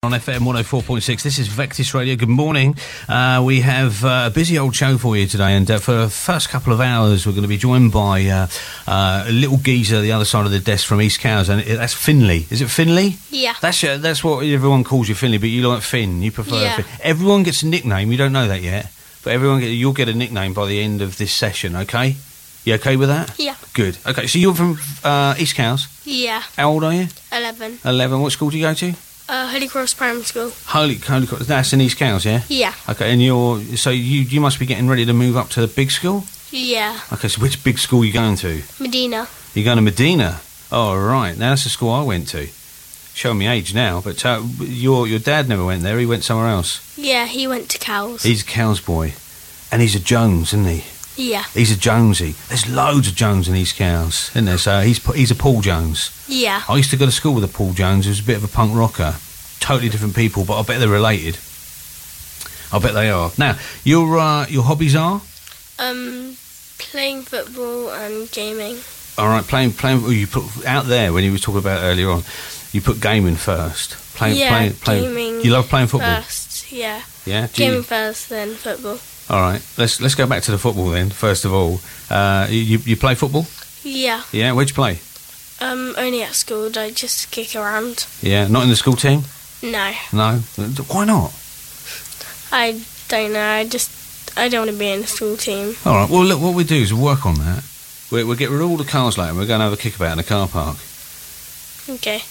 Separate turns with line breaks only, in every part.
on FM 104.6. This is Vectis Radio. Good morning. We have a busy old show for you today, and for the first couple of hours we're going to be joined by a little geezer the other side of the desk from East Cowes, and that's Finley. Is it Finley?
Yeah.
That's what everyone calls you, Finley, but you like Finn. You prefer Finn. Everyone gets a nickname. You don't know that yet, but you'll get a nickname by the end of this session, okay? You okay with that?
Yeah.
Good. Okay, so you're from East Cowes?
Yeah.
How old are you?
11.
11. What school do you go to?
Holy Cross Primary School.
Holy Cross. That's in East Cowes, yeah?
Yeah.
Okay, and you must be getting ready to move up to the big school?
Yeah.
Okay, so which big school are you going to?
Medina.
You're going to Medina? Oh, right. Now, that's the school I went to. Showing me age now, but your dad never went there. He went somewhere else.
Yeah, he went to Cowes.
He's a Cowes boy. And he's a Jones, isn't he?
Yeah.
He's a Jonesy. There's loads of Jones in East Cowes, isn't there? So he's a Paul Jones.
Yeah.
I used to go to school with a Paul Jones who's a bit of a punk rocker. Totally different people, but I bet they're related. I bet they are. Now, your hobbies are?
Playing football and gaming.
All right, playing. You put out there when you were talking about earlier on. You put gaming first. Playing.
Gaming.
You love playing football.
First, yeah.
Yeah.
Gaming first, then football.
All right, let's go back to the football then. First of all, you play football?
Yeah.
Yeah. Where'd you play?
Only at school. I just kick around.
Yeah. Not in the school team?
No.
No. Why not?
I don't know. I don't want to be in the school team.
All right. Well, look, what we do is we'll work on that. We'll get rid of all the cars later, and we're going to have a kickabout in the car park.
Okay.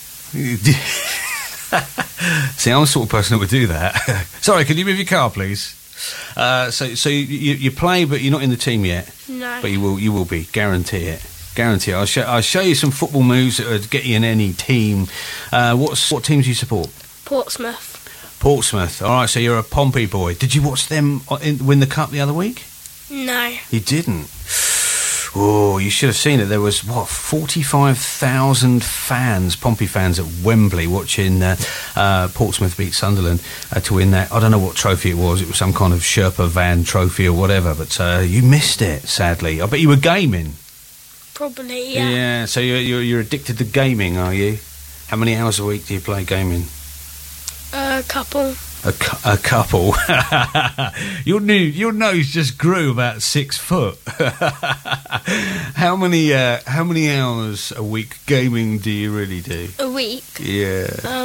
See, I'm the sort of person that would do that. Sorry, can you move your car, please? So you play, but you're not in the team yet.
No.
But you will be. Guarantee it. Guarantee it. I'll show you some football moves that would get you in any team. What teams do you support? Portsmouth. All right. So you're a Pompey boy. Did you watch them win the cup the other week?
No.
You didn't. Oh, you should have seen it. There was 45,000 fans, Pompey fans at Wembley, watching Portsmouth beat Sunderland to win that. I don't know what trophy it was. It was some kind of Sherpa van trophy or whatever. But you missed it, sadly. I bet you were gaming.
Probably, yeah.
Yeah. So you're addicted to gaming, are you? How many hours a week do you play gaming?
A couple.
A couple. Your nose just grew about 6 foot. How many hours a week gaming do you really do?
A week?
Yeah.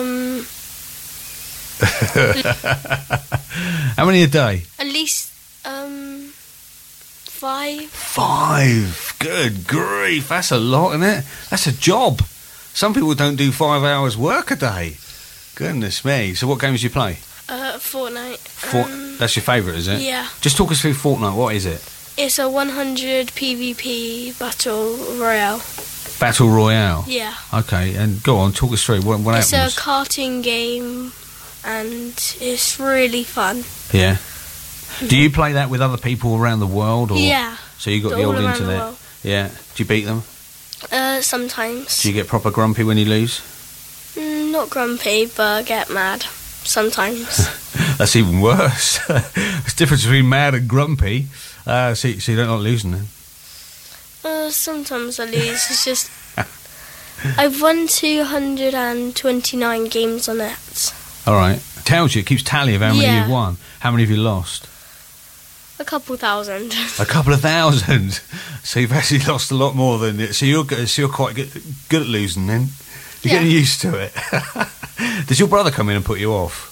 How many a day?
At least 5.
5. Good grief, that's a lot, isn't it? That's a job. Some people don't do 5 hours work a day. Goodness me. So what games do you play?
Fortnite.
That's your favourite, is it?
Yeah.
Just talk us through Fortnite. What is it?
It's a 100 PvP battle royale.
Battle Royale?
Yeah.
Okay, and go on, talk us through. What
it's
happens?
It's a cartoon game, and it's really fun.
Yeah. Do you play that with other people around the world? Or?
Yeah.
So you got the old internet? Yeah. Do you beat them?
Sometimes.
Do you get proper grumpy when you lose?
Not grumpy, but I get mad. Sometimes.
That's even worse. There's a difference between mad and grumpy. So you don't like losing then?
Sometimes I lose. It's just I've won 229 games on it.
All right. Tells you, it keeps tally of how many you've won. How many have you lost?
A couple thousand.
A couple of thousand. So you've actually lost a lot more than it. So you're quite good at losing then. You're getting used to it. Does your brother come in and put you off?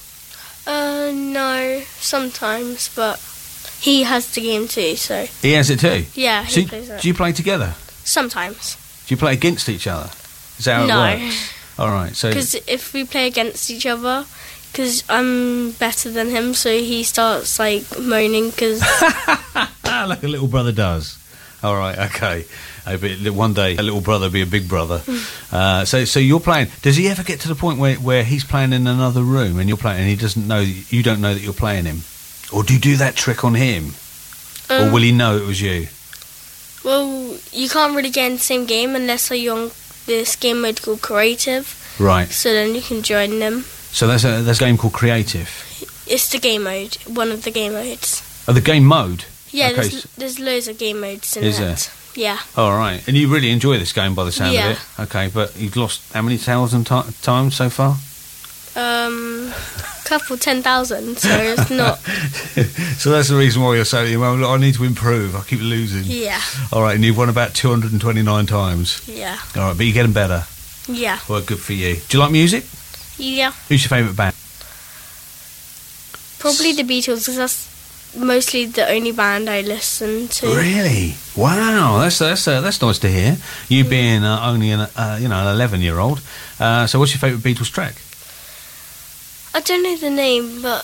No, sometimes, but he has the game too, so...
He has it too?
Yeah, he plays it.
Do you play together?
Sometimes.
Do you play against each other? Is that how it works? All right, so...
Because if we play against each other, because I'm better than him, so he starts, moaning, because...
Like a little brother does. All right, okay. One day a little brother will be a big brother. So you're playing. Does he ever get to the point where he's playing in another room and you're playing and he doesn't know, you don't know that you're playing him? Or do you do that trick on him? Or will he know it was you?
Well, you can't really get in the same game unless you're on this game mode called Creative.
Right.
So then you can join them.
So there's a game called Creative?
It's the game mode, one of the game modes.
Oh, the game mode?
Yeah, okay. There's loads of game modes in it.
Is there?
Yeah.
All right. And you really enjoy this game by the sound of it? Okay, but you've lost how many thousand times so far?
Couple 10,000, so it's not.
So that's the reason why you're saying, well, look, I need to improve. I keep losing.
Yeah.
All right, and you've won about 229 times.
Yeah.
All right, but you're getting better.
Yeah.
Well, good for you. Do you like music?
Yeah.
Who's your favourite band?
Probably the Beatles, because that's mostly the only band I listen to.
Really? Wow, that's nice to hear. You being only an 11-year-old. So, what's your favourite Beatles track?
I don't know the name, but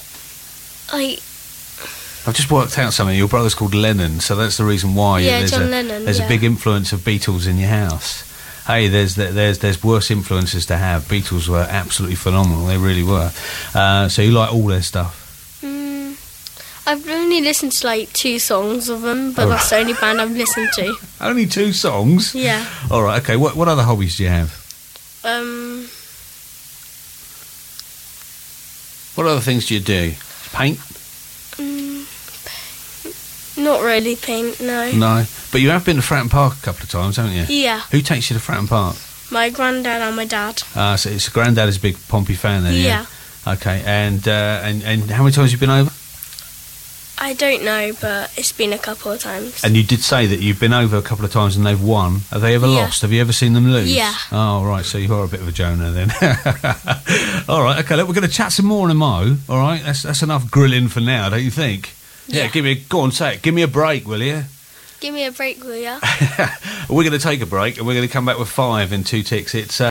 I've just worked out something. Your brother's called Lennon, so that's the reason why.
Yeah, John Lennon.
There's a big influence of Beatles in your house. Hey, there's worse influences to have. Beatles were absolutely phenomenal. They really were. So you like all their stuff?
I've only listened to like 2 songs of them, but that's the only band I've listened to.
Only 2 songs?
Yeah.
All right. Okay. What other hobbies do you have? What other things do you do? Paint?
Not really paint, no.
No. But you have been to Fratton Park a couple of times, haven't you?
Yeah.
Who takes you to Fratton Park?
My granddad and my dad.
So it's granddad is a big Pompey fan then,
Yeah.
Okay. And how many times have you been over?
I don't know, but it's been a couple of times.
And you did say that you've been over a couple of times and they've won. Have they ever lost? Have you ever seen them lose?
Yeah.
Oh, right. So you are a bit of a Jonah then. All right. Okay. Look, we're going to chat some more in a mo. All right. That's enough grilling for now, don't you think? Yeah. Go on, say it. Give me a break, will you?
Give me a break, will ya?
We're going to take a break and we're going to come back with 5 in 2 ticks. It's